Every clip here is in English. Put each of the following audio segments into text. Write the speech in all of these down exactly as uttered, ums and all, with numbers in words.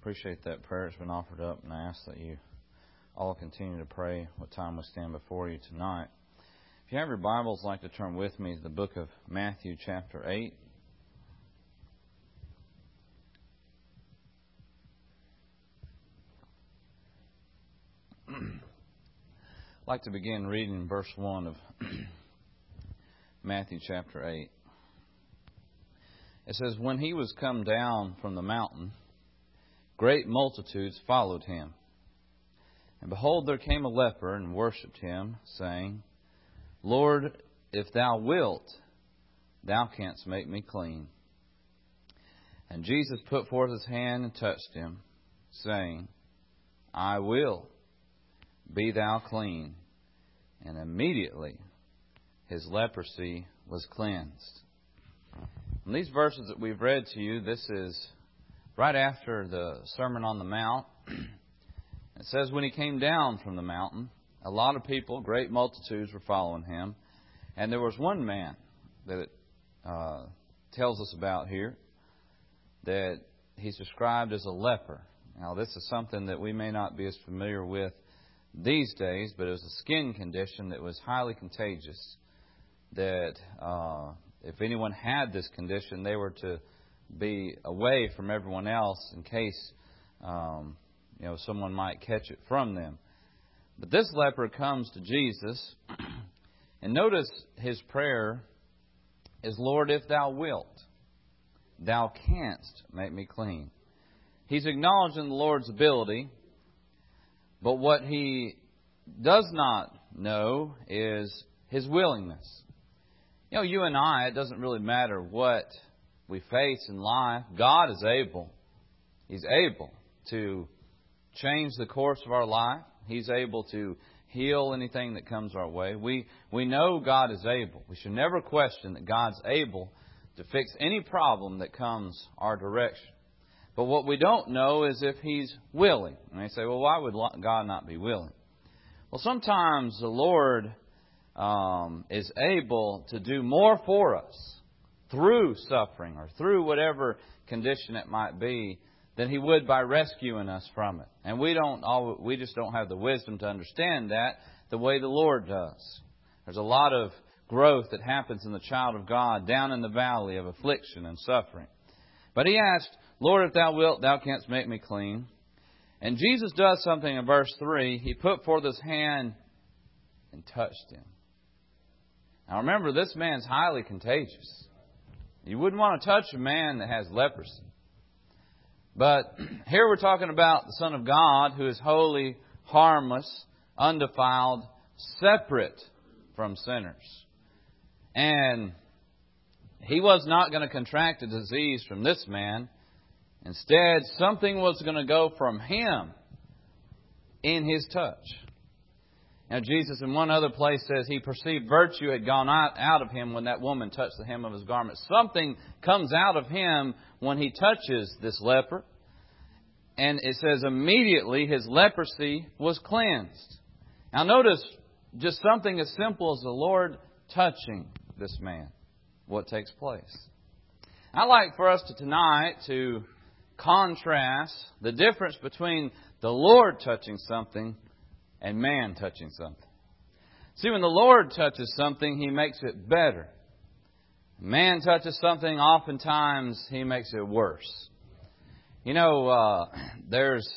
appreciate that prayer that's been offered up, and I ask that you all continue to pray what time we stand before you tonight. If you have your Bibles, I'd like to turn with me to the book of Matthew chapter eight. I'd like to begin reading verse one of Matthew chapter eight. It says, "When he was come down from the mountain, great multitudes followed him. And behold, there came a leper and worshipped him, saying, Lord, if thou wilt, thou canst make me clean. And Jesus put forth his hand and touched him, saying, I will, be thou clean. And immediately his leprosy was cleansed." And these verses that we've read to you, this is right after the Sermon on the Mount. It says, when he came down from the mountain, a lot of people, great multitudes, were following him. And there was one man that it uh, tells us about here that he's described as a leper. Now, this is something that we may not be as familiar with these days, but it was a skin condition that was highly contagious. That uh, if anyone had this condition, they were to be away from everyone else in case um, you know someone might catch it from them. But this leper comes to Jesus, and notice his prayer is, Lord, if thou wilt, thou canst make me clean. He's acknowledging the Lord's ability, but what he does not know is his willingness. You know, you and I, it doesn't really matter what we face in life. God is able. He's able to change the course of our life. He's able to heal anything that comes our way. We we know God is able. We should never question that God's able to fix any problem that comes our direction. But what we don't know is if He's willing. And they say, well, why would God not be willing? Well, sometimes the Lord um, is able to do more for us through suffering or through whatever condition it might be than He would by rescuing us from it. And we don't all, we just don't have the wisdom to understand that the way the Lord does. There's a lot of growth that happens in the child of God down in the valley of affliction and suffering. But he asked, Lord, if thou wilt, thou canst make me clean. And Jesus does something in verse three. He put forth his hand and touched him. Now remember, this man's highly contagious. You wouldn't want to touch a man that has leprosy. But here we're talking about the Son of God, who is holy, harmless, undefiled, separate from sinners. And he was not going to contract a disease from this man. Instead, something was going to go from him in his touch. Now, Jesus in one other place says he perceived virtue had gone out, out of him when that woman touched the hem of his garment. Something comes out of him when he touches this leper. And it says immediately his leprosy was cleansed. Now notice just something as simple as the Lord touching this man. What takes place. I'd like for us to tonight to contrast the difference between the Lord touching something and man touching something. See, when the Lord touches something, He makes it better. Man touches something, oftentimes He makes it worse. You know, uh, there's,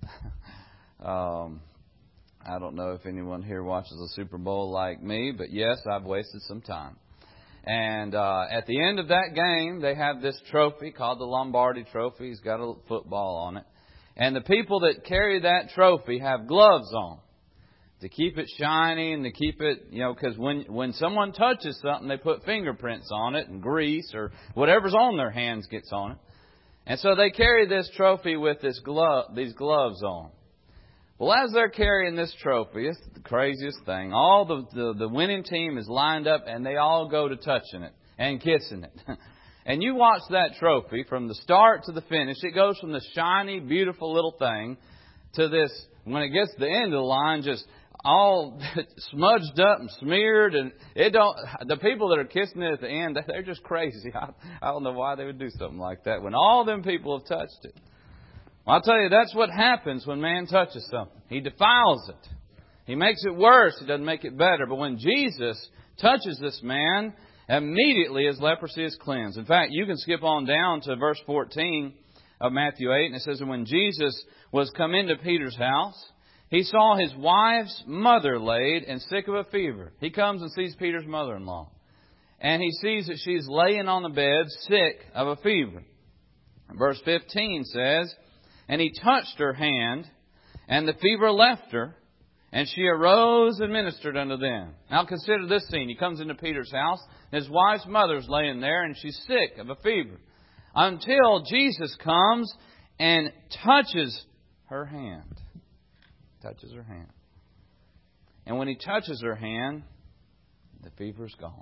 um, I don't know if anyone here watches the Super Bowl like me, but yes, I've wasted some time. And uh, at the end of that game, they have this trophy called the Lombardi Trophy. It's got a football on it. And the people that carry that trophy have gloves on to keep it shiny and to keep it, you know, because when, when someone touches something, they put fingerprints on it and grease or whatever's on their hands gets on it. And so they carry this trophy with this glove, these gloves on. Well, as they're carrying this trophy, it's the craziest thing. All the, the, the winning team is lined up and they all go to touching it and kissing it. And you watch that trophy from the start to the finish. It goes from the shiny, beautiful little thing to this, when it gets to the end of the line, just all smudged up and smeared. And it don't. The people that are kissing it at the end, they're just crazy. I, I don't know why they would do something like that when all them people have touched it. Well, I'll tell you, that's what happens when man touches something. He defiles it. He makes it worse. He doesn't make it better. But when Jesus touches this man, immediately his leprosy is cleansed. In fact, you can skip on down to verse fourteen of Matthew eight, and it says, "And when Jesus was come into Peter's house, he saw his wife's mother laid and sick of a fever." He comes and sees Peter's mother-in-law. And he sees that she's laying on the bed, sick of a fever. Verse fifteen says, "And he touched her hand, and the fever left her, and she arose and ministered unto them." Now consider this scene. He comes into Peter's house, and his wife's mother's laying there, and she's sick of a fever. Until Jesus comes and touches her hand. Touches her hand. And when he touches her hand, the fever's gone.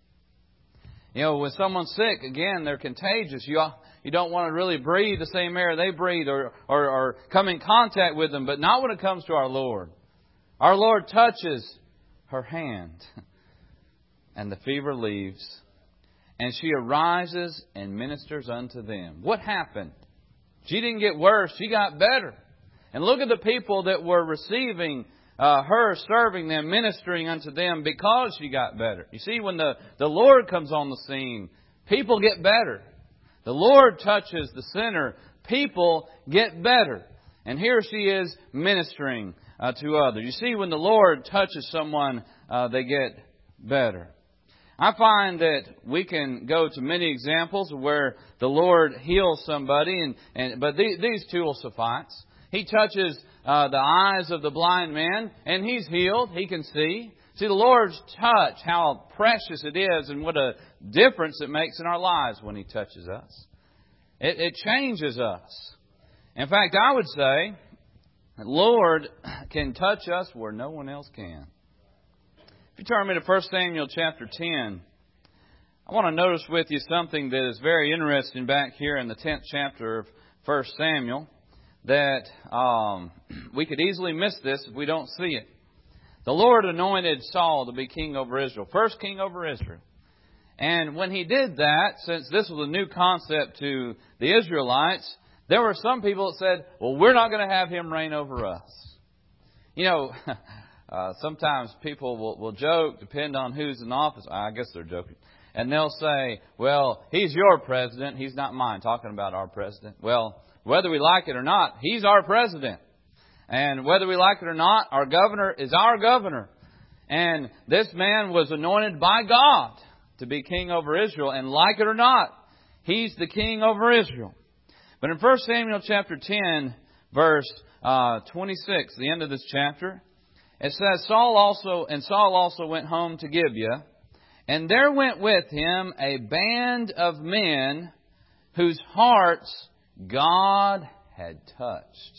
You know, when someone's sick, again, they're contagious. You you don't want to really breathe the same air they breathe or, or, or come in contact with them, but not when it comes to our Lord. Our Lord touches her hand, and the fever leaves, and she arises and ministers unto them. What happened? She didn't get worse. She got better. And look at the people that were receiving uh, her, serving them, ministering unto them because she got better. You see, when the, the Lord comes on the scene, people get better. The Lord touches the sinner, people get better. And here she is ministering uh, to others. You see, when the Lord touches someone, uh, they get better. I find that we can go to many examples where the Lord heals somebody, and, and but these, these two will suffice. He touches uh, the eyes of the blind man, and he's healed. He can see. See, the Lord's touch, how precious it is, and what a difference it makes in our lives when He touches us. It, it changes us. In fact, I would say, the Lord can touch us where no one else can. If you turn me to First Samuel chapter ten, I want to notice with you something that is very interesting back here in the tenth chapter of First Samuel, that um, we could easily miss this if we don't see it. The Lord anointed Saul to be king over Israel, first king over Israel. And when He did that, since this was a new concept to the Israelites, there were some people that said, well, we're not going to have him reign over us. You know, uh, sometimes people will, will joke, depend on who's in office. I guess they're joking. And they'll say, well, he's your president. He's not mine. Talking about our president. Well, whether we like it or not, he's our president. And whether we like it or not, our governor is our governor. And this man was anointed by God to be king over Israel. And like it or not, he's the king over Israel. But in First Samuel chapter ten, verse uh, twenty-six, the end of this chapter, it says, Saul also and Saul also went home to Gibeah, and there went with him a band of men whose hearts God had touched.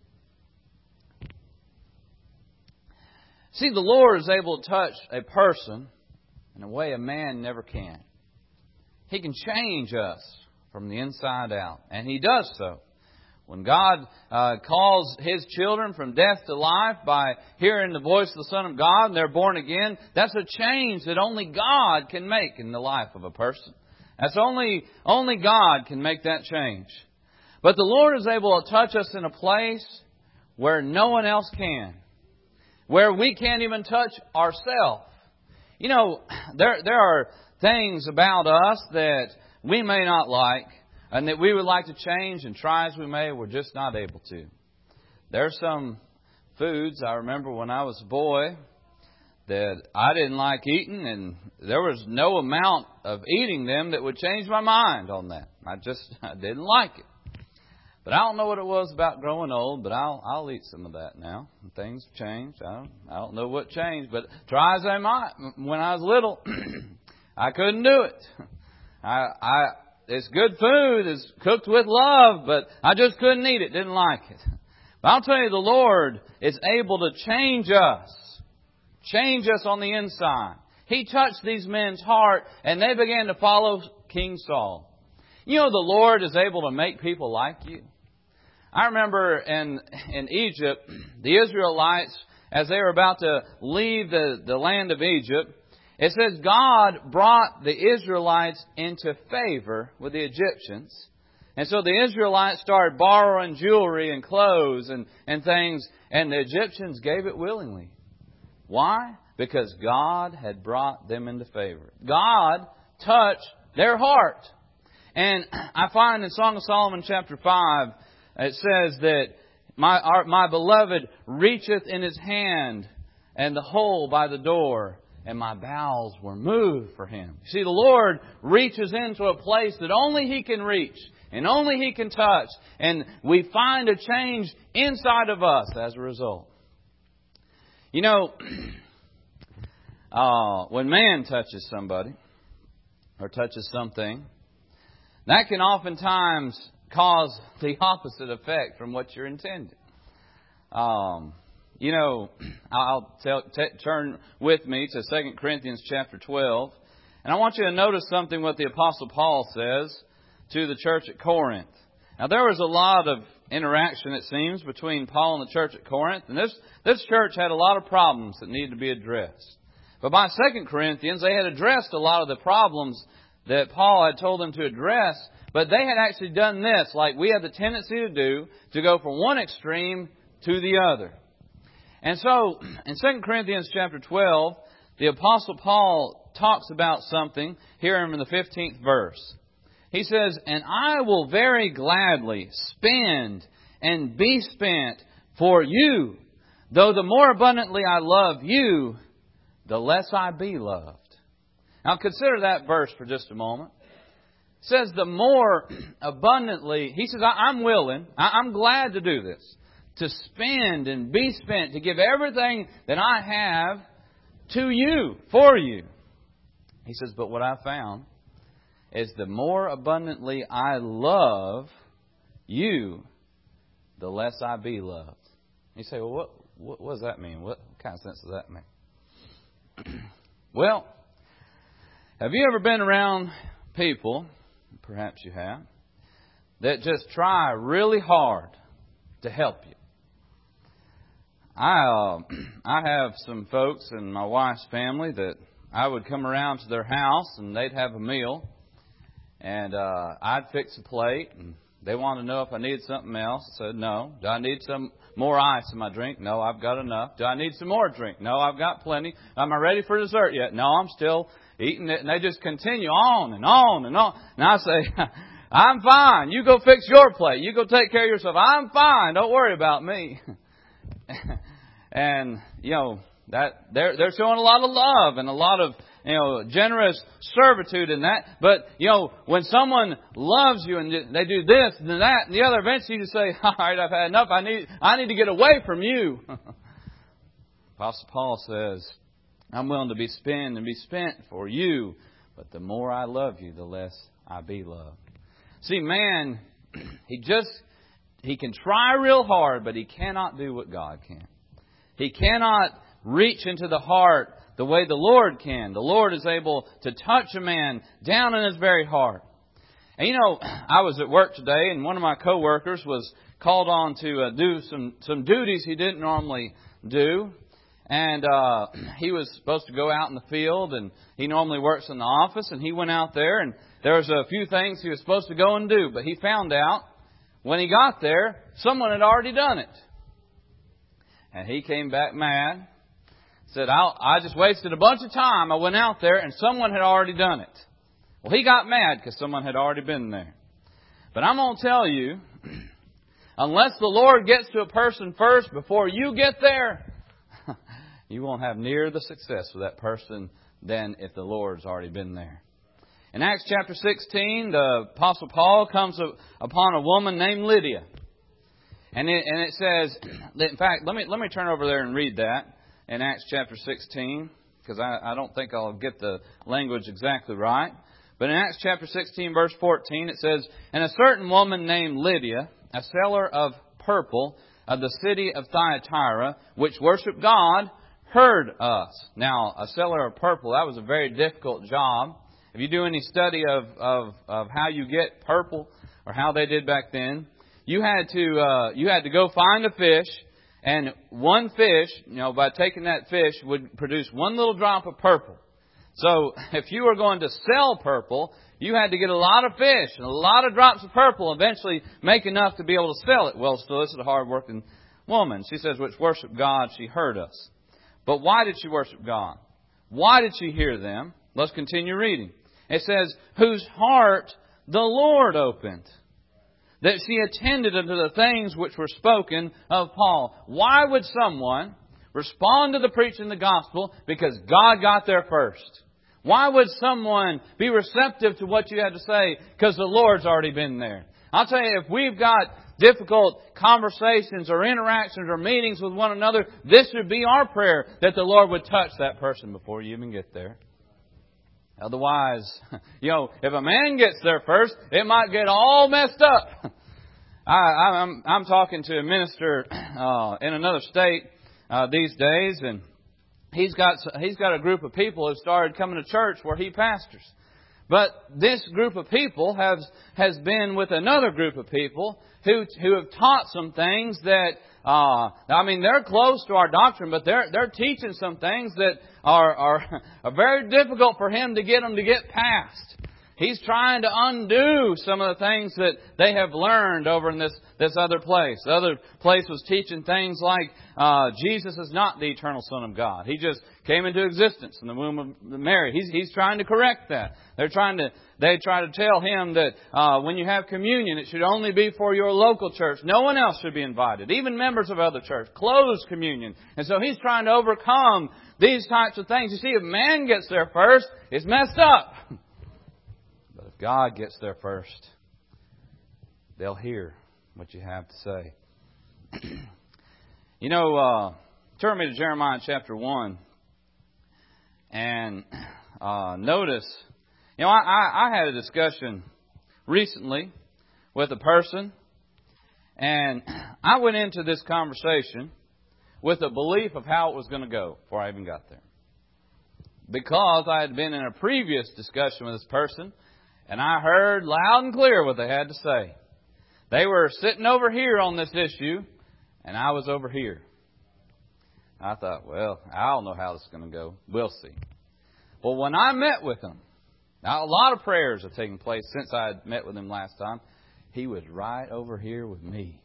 See, the Lord is able to touch a person in a way a man never can. He can change us from the inside out. And He does so. When God uh, calls His children from death to life by hearing the voice of the Son of God and they're born again, that's a change that only God can make in the life of a person. That's only, only God can make that change. But the Lord is able to touch us in a place where no one else can. Where we can't even touch ourselves. You know, there there are things about us that we may not like and that we would like to change, and try as we may, we're just not able to. There's some foods I remember when I was a boy that I didn't like eating, and there was no amount of eating them that would change my mind on that. I just I didn't like it. But I don't know what it was about growing old, but I'll I'll eat some of that now. Things have changed. I don't, I don't know what changed, but try as I might, when I was little, I couldn't do it. I I it's good food, it's cooked with love, but I just couldn't eat it, didn't like it. But I'll tell you, the Lord is able to change us, change us on the inside. He touched these men's heart, and they began to follow King Saul. You know, the Lord is able to make people like you. I remember in in Egypt, the Israelites, as they were about to leave the, the land of Egypt, it says God brought the Israelites into favor with the Egyptians. And so the Israelites started borrowing jewelry and clothes and, and things, and the Egyptians gave it willingly. Why? Because God had brought them into favor. God touched their heart. And I find in Song of Solomon chapter five, it says that my, our, my beloved reacheth in his hand and the hole by the door, and my bowels were moved for him. See, the Lord reaches into a place that only He can reach and only He can touch. And we find a change inside of us as a result. You know, uh, when man touches somebody or touches something, that can oftentimes cause the opposite effect from what you're intending. Um, you know, I'll tell, t- turn with me to Second Corinthians chapter twelve. And I want you to notice something what the Apostle Paul says to the church at Corinth. Now, there was a lot of interaction, it seems, between Paul and the church at Corinth. And this, this church had a lot of problems that needed to be addressed. But by Second Corinthians, they had addressed a lot of the problems that Paul had told them to address. But they had actually done this, like we have the tendency to do, to go from one extreme to the other. And so, in Second Corinthians chapter twelve, the Apostle Paul talks about something here in the fifteenth verse. He says, "And I will very gladly spend and be spent for you, though the more abundantly I love you, the less I be loved." Now consider that verse for just a moment. It says the more abundantly, he says, I'm willing, I'm glad to do this, to spend and be spent, to give everything that I have to you, for you. He says, but what I found is the more abundantly I love you, the less I be loved. You say, well, what, what, what does that mean? What kind of sense does that make? Well, have you ever been around people, perhaps you have, that just try really hard to help you? I uh, I have some folks in my wife's family that I would come around to their house and they'd have a meal, and uh, I'd fix a plate, and they wanted to know if I needed something else. I said, no. Do I need some more ice in my drink? No, I've got enough. Do I need some more drink? No, I've got plenty. Am I ready for dessert yet? No, I'm still eating it. And they just continue on and on and on. And I say, I'm fine. You go fix your plate. You go take care of yourself. I'm fine. Don't worry about me. And, you know, that they're they're showing a lot of love and a lot of, you know, generous servitude in that. But, you know, when someone loves you and they do this and that and the other, eventually you just say, all right, I've had enough. I need I need to get away from you. Apostle Paul says, I'm willing to be spent and be spent for you, but the more I love you, the less I be loved. See, man, he just, he can try real hard, but he cannot do what God can. He cannot reach into the heart the way the Lord can. The Lord is able to touch a man down in his very heart. And you know, I was at work today, and one of my coworkers was called on to uh, do some, some duties he didn't normally do. And uh, he was supposed to go out in the field, and he normally works in the office, and he went out there, and there was a few things he was supposed to go and do. But he found out when he got there, someone had already done it. And he came back mad. Said, I, I just wasted a bunch of time. I went out there and someone had already done it. Well, he got mad because someone had already been there. But I'm going to tell you, unless the Lord gets to a person first before you get there, you won't have near the success with that person than if the Lord's already been there. In Acts chapter sixteen, the Apostle Paul comes upon a woman named Lydia. And it, and it says, in fact, let me let me turn over there and read that in Acts chapter sixteen, because I, I don't think I'll get the language exactly right. But in Acts chapter sixteen, verse fourteen, it says, and a certain woman named Lydia, a seller of purple of the city of Thyatira, which worshiped God, heard us. Now, a seller of purple, that was a very difficult job. If you do any study of, of, of how you get purple or how they did back then, You had to uh, you had to go find a fish, and one fish, you know, by taking that fish, would produce one little drop of purple. So if you were going to sell purple, you had to get a lot of fish and a lot of drops of purple, eventually make enough to be able to sell it. Well, so this is a hard-working woman. She says, which worshiped God, she heard us. But why did she worship God? Why did she hear them? Let's continue reading. It says, whose heart the Lord opened, that she attended unto the things which were spoken of Paul. Why would someone respond to the preaching of the gospel? Because God got there first. Why would someone be receptive to what you had to say? Because the Lord's already been there. I'll tell you, if we've got difficult conversations or interactions or meetings with one another, this should be our prayer, that the Lord would touch that person before you even get there. Otherwise, you know, if a man gets there first, it might get all messed up. I, I'm, I'm talking to a minister uh, in another state uh, these days, and he's got he's got a group of people who started coming to church where he pastors. But this group of people has has been with another group of people who who have taught some things that uh, I mean they're close to our doctrine, but they're they're teaching some things that are are, are very difficult for him to get them to get past. He's trying to undo some of the things that they have learned over in this, this other place. The other place was teaching things like uh, Jesus is not the eternal Son of God. He just came into existence in the womb of Mary. He's, he's trying to correct that. They're trying to they try to tell him that uh, when you have communion, it should only be for your local church. No one else should be invited, even members of other church. Closed communion. And so he's trying to overcome these types of things. You see, if man gets there first, it's messed up. God gets there first, they'll hear what you have to say. You know, uh, turn me to Jeremiah chapter one. And uh, notice, you know, I, I, I had a discussion recently with a person. And I went into this conversation with a belief of how it was going to go before I even got there. Because I had been in a previous discussion with this person, and I heard loud and clear what they had to say. They were sitting over here on this issue, and I was over here. I thought, well, I don't know how this is going to go. We'll see. Well, when I met with him, now a lot of prayers have taken place since I had met with him last time. He was right over here with me.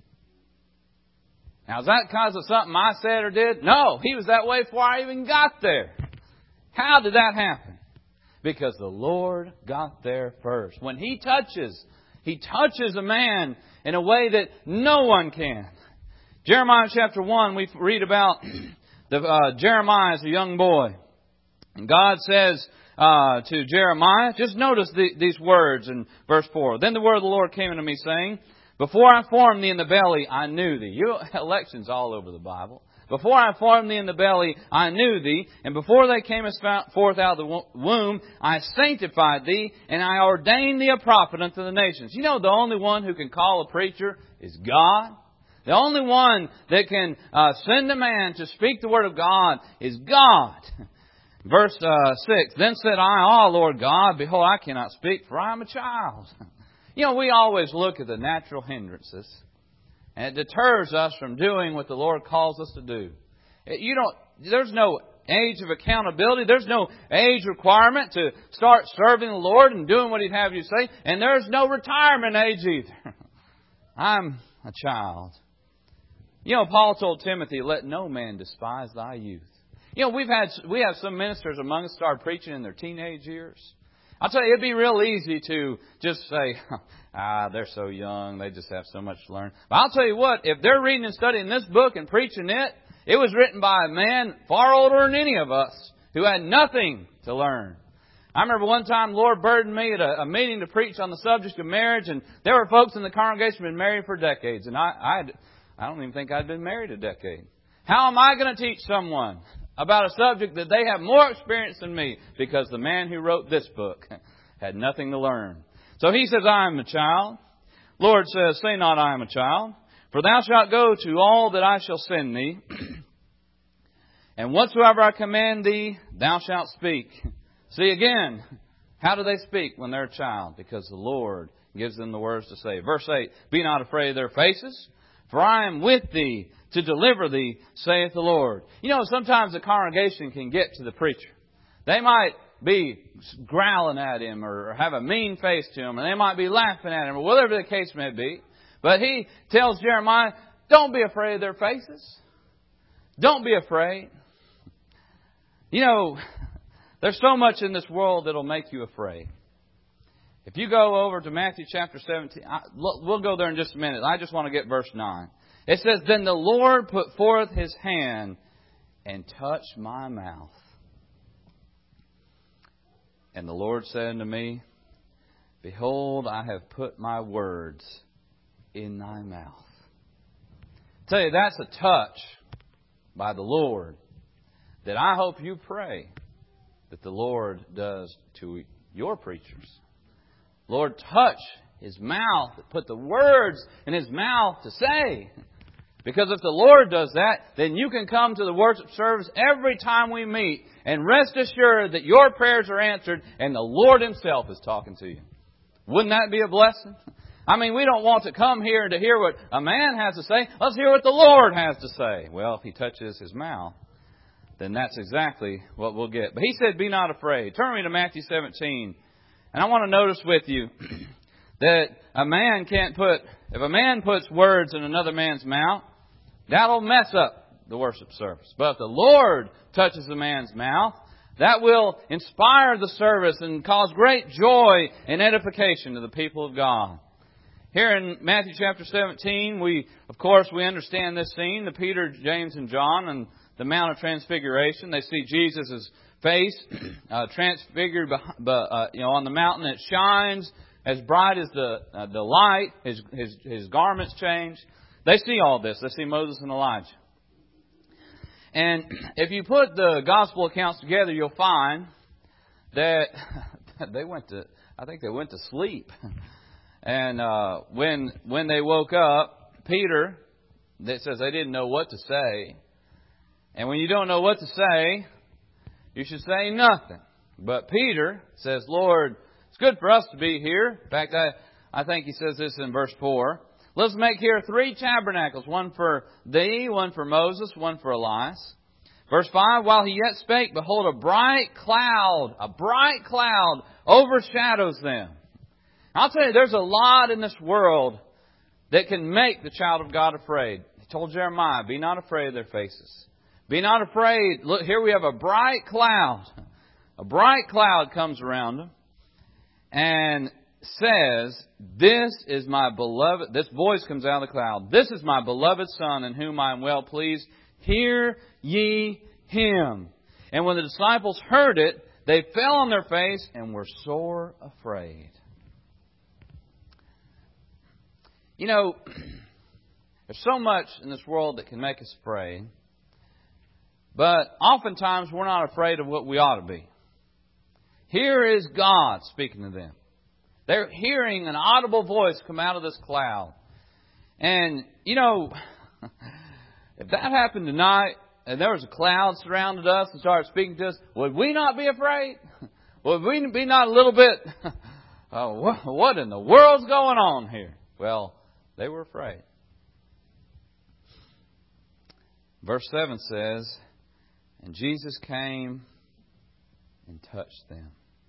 Now, is that because of something I said or did? No, he was that way before I even got there. How did that happen? Because the Lord got there first. When He touches, He touches a man in a way that no one can. Jeremiah chapter one, we read about the, uh, Jeremiah as a young boy. And God says uh, to Jeremiah, just notice the, these words in verse four. Then the word of the Lord came unto me, saying, before I formed thee in the belly, I knew thee. You, elections all over the Bible. Before I formed thee in the belly, I knew thee. And before they came forth out of the womb, I sanctified thee, and I ordained thee a prophet unto the nations. You know, the only one who can call a preacher is God. The only one that can uh, send a man to speak the word of God is God. Verse uh, six, then said I, Ah, Lord God, behold, I cannot speak, for I am a child. You know, we always look at the natural hindrances. And it deters us from doing what the Lord calls us to do. You don't, there's no age of accountability. There's no age requirement to start serving the Lord and doing what He'd have you say. And there's no retirement age either. I'm a child. You know, Paul told Timothy, let no man despise thy youth. You know, we've had, we have some ministers among us start preaching in their teenage years. I'll tell you, it'd be real easy to just say, ah, they're so young, they just have so much to learn. But I'll tell you what, if they're reading and studying this book and preaching it, it was written by a man far older than any of us who had nothing to learn. I remember one time the Lord burdened me at a, a meeting to preach on the subject of marriage, and there were folks in the congregation who had been married for decades, and I, I, I don't even think I'd been married a decade. How am I going to teach someone about a subject that they have more experience than me? Because the man who wrote this book had nothing to learn. So he says, I am a child. Lord says, say not I am a child. For thou shalt go to all that I shall send thee. And whatsoever I command thee, thou shalt speak. See again, how do they speak when they're a child? Because the Lord gives them the words to say. Verse eight, be not afraid of their faces, for I am with thee to deliver thee, saith the Lord. You know, sometimes the congregation can get to the preacher. They might be growling at him or have a mean face to him, and they might be laughing at him or whatever the case may be. But he tells Jeremiah, don't be afraid of their faces. Don't be afraid. You know, there's so much in this world that'll make you afraid. If you go over to Matthew chapter seventeen, I, we'll go there in just a minute. I just want to get verse nine. It says, then the Lord put forth His hand and touched my mouth. And the Lord said unto me, behold, I have put my words in thy mouth. I tell you, that's a touch by the Lord that I hope you pray that the Lord does to your preachers. Lord, touch his mouth, put the words in his mouth to say. Because if the Lord does that, then you can come to the worship service every time we meet and rest assured that your prayers are answered and the Lord Himself is talking to you. Wouldn't that be a blessing? I mean, we don't want to come here to hear what a man has to say. Let's hear what the Lord has to say. Well, if He touches His mouth, then that's exactly what we'll get. But He said, be not afraid. Turn me to Matthew seventeen. And I want to notice with you that a man can't put, if a man puts words in another man's mouth, that'll mess up the worship service. But if the Lord touches a man's mouth, that will inspire the service and cause great joy and edification to the people of God. Here in Matthew chapter seventeen, we, of course, we understand this scene, the Peter, James, and John and the Mount of Transfiguration. They see Jesus' face uh, transfigured uh, you know, on the mountain. It shines as bright as the uh, the light. His, his, his garments change. They see all this. They see Moses and Elijah. And if you put the gospel accounts together, you'll find that they went to, I think they went to sleep. And uh, when when they woke up, Peter, it says they didn't know what to say. And when you don't know what to say, you should say nothing. But Peter says, Lord, it's good for us to be here. In fact, I, I think he says this in verse four. Let's make here three tabernacles, one for thee, one for Moses, one for Elias. Verse five, while he yet spake, behold, a bright cloud, a bright cloud overshadows them. I'll tell you, there's a lot in this world that can make the child of God afraid. He told Jeremiah, be not afraid of their faces. Be not afraid. Look, here we have a bright cloud. A bright cloud comes around them and says, this is my beloved, this voice comes out of the cloud. This is my beloved Son in whom I am well pleased. Hear ye Him. And when the disciples heard it, they fell on their face and were sore afraid. You know, there's so much in this world that can make us afraid. But oftentimes we're not afraid of what we ought to be. Here is God speaking to them. They're hearing an audible voice come out of this cloud. And, you know, if that happened tonight and there was a cloud surrounded us and started speaking to us, would we not be afraid? Would we be not a little bit, oh, what in the world's going on here? Well, they were afraid. Verse seven says, and Jesus came and touched them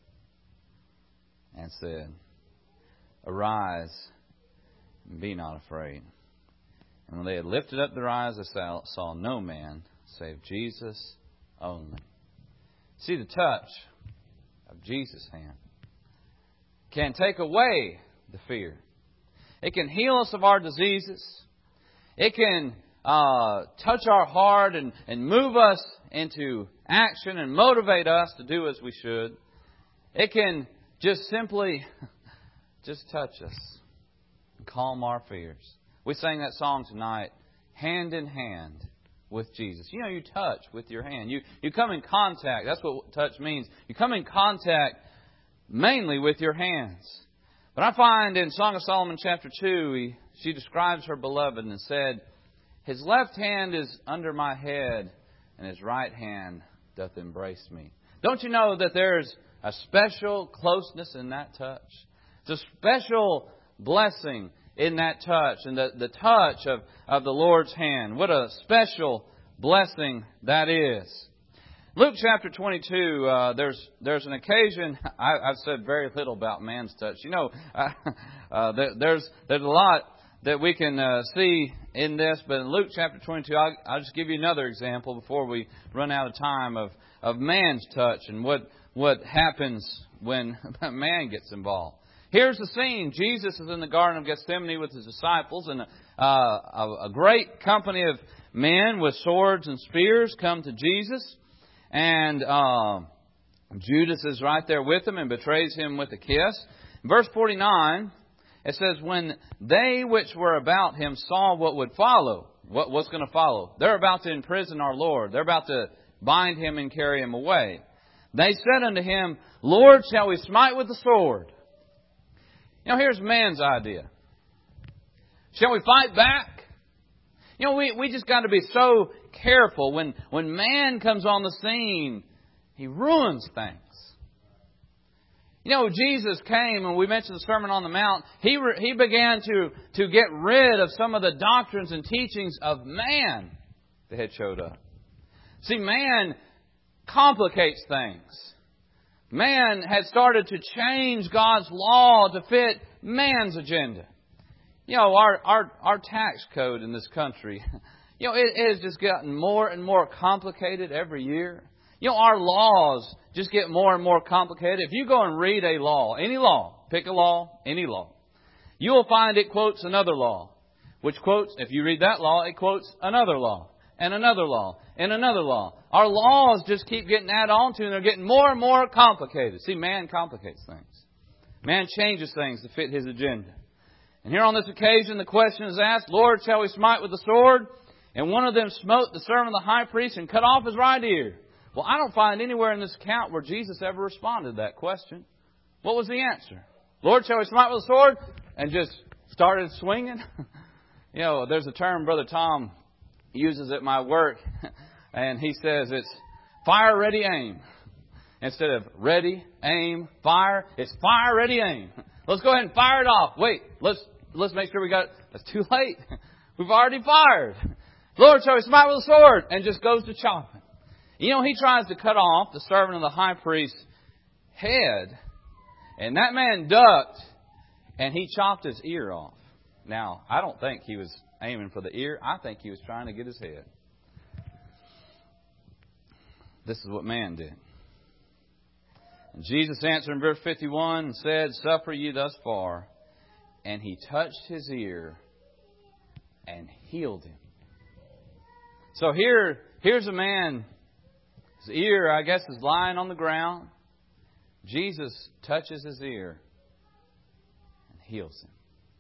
and said, arise and be not afraid. And when they had lifted up their eyes, they saw, saw no man save Jesus only. See, the touch of Jesus' hand can take away the fear. It can heal us of our diseases. It can uh, touch our heart and, and move us into action and motivate us to do as we should. It can just simply just touch us and calm our fears. We sang that song tonight, hand in hand with Jesus. You know, you touch with your hand. You, you come in contact. That's what touch means. You come in contact mainly with your hands. But I find in Song of Solomon chapter two, he, she describes her beloved and said, his left hand is under my head and his right hand doth embrace me. Don't you know that there's a special closeness in that touch? It's a special blessing in that touch and the, the touch of, of the Lord's hand. What a special blessing that is. Luke chapter twenty-two, uh, there's there's an occasion. I, I've said very little about man's touch. You know, uh, uh, there, there's there's a lot that we can uh, see in this, but in Luke chapter twenty-two, I'll, I'll just give you another example before we run out of time of, of man's touch and what what happens when man gets involved. Here's the scene. Jesus is in the Garden of Gethsemane with his disciples, and uh, a, a great company of men with swords and spears come to Jesus. And uh, Judas is right there with him and betrays him with a kiss. In verse forty-nine, it says, when they which were about him saw what would follow, what, what's going to follow? They're about to imprison our Lord. They're about to bind him and carry him away. They said unto him, Lord, shall we smite with the sword? You know, here's man's idea. Shall we fight back? You know, we, we just got to be so careful. When, when man comes on the scene, he ruins things. You know, Jesus came, and we mentioned the Sermon on the Mount. He, re, he began to, to get rid of some of the doctrines and teachings of man that had showed up. See, man complicates things. Man had started to change God's law to fit man's agenda. You know, our, our, our tax code in this country, you know, it, it has just gotten more and more complicated every year. You know, our laws just get more and more complicated. If you go and read a law, any law, pick a law, any law, you will find it quotes another law, which quotes, if you read that law, it quotes another law, and another law, and another law. Our laws just keep getting added on to, and they're getting more and more complicated. See, man complicates things. Man changes things to fit his agenda. And here on this occasion, the question is asked, Lord, shall we smite with the sword? And one of them smote the servant of the high priest and cut off his right ear. Well, I don't find anywhere in this account where Jesus ever responded to that question. What was the answer? Lord, shall we smite with the sword? And just started swinging? You know, there's a term Brother Tom uses at my work, and he says it's fire, ready, aim. Instead of ready, aim, fire, it's fire, ready, aim. Let's go ahead and fire it off. Wait, let's let's make sure we got it. That's too late. We've already fired. Lord, shall we smite with a sword? And just goes to chopping. You know, he tries to cut off the servant of the high priest's head. And that man ducked, and he chopped his ear off. Now, I don't think he was aiming for the ear. I think he was trying to get his head. This is what man did. And Jesus answered in verse fifty-one and said, Suffer ye thus far. And he touched his ear and healed him. So here, here's a man, his ear, I guess, is lying on the ground. Jesus touches his ear and heals him.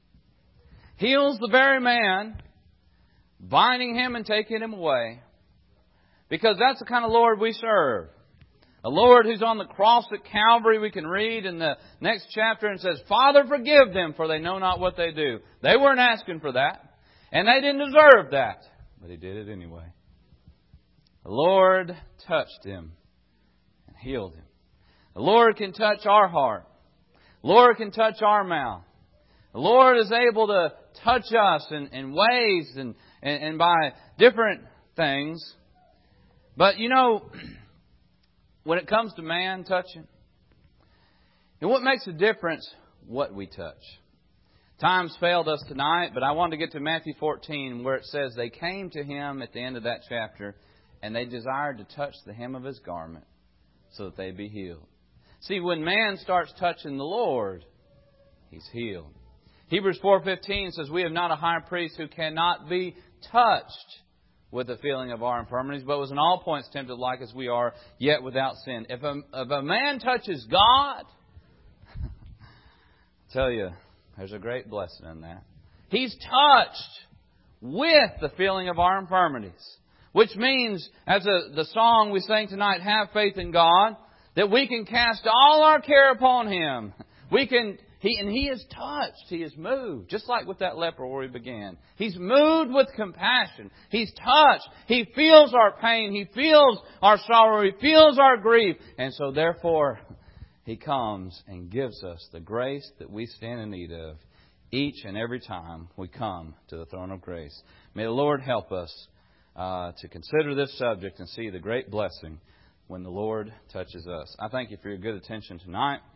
Heals the very man, binding him and taking him away. Because that's the kind of Lord we serve. A Lord who's on the cross at Calvary, we can read in the next chapter and says, Father, forgive them, for they know not what they do. They weren't asking for that. And they didn't deserve that. But He did it anyway. The Lord touched him and healed him. The Lord can touch our heart. The Lord can touch our mouth. The Lord is able to touch us in, in ways and, and, and by different things. But you know, when it comes to man touching, and what makes a difference, what we touch. Time's failed us tonight, but I wanted to get to Matthew fourteen where it says they came to Him at the end of that chapter and they desired to touch the hem of His garment so that they'd be healed. See, when man starts touching the Lord, he's healed. Hebrews four fifteen says, We have not a high priest who cannot be touched with the feeling of our infirmities, but was in all points tempted like as we are, yet without sin. If a, if a man touches God, I tell you, there's a great blessing in that. He's touched with the feeling of our infirmities. Which means, as a, the song we sang tonight, have faith in God, that we can cast all our care upon Him. We can, he, and He is touched. He is moved. Just like with that leper where we began. He's moved with compassion. He's touched. He feels our pain. He feels our sorrow. He feels our grief. And so therefore, He comes and gives us the grace that we stand in need of each and every time we come to the throne of grace. May the Lord help us uh, to consider this subject and see the great blessing when the Lord touches us. I thank you for your good attention tonight.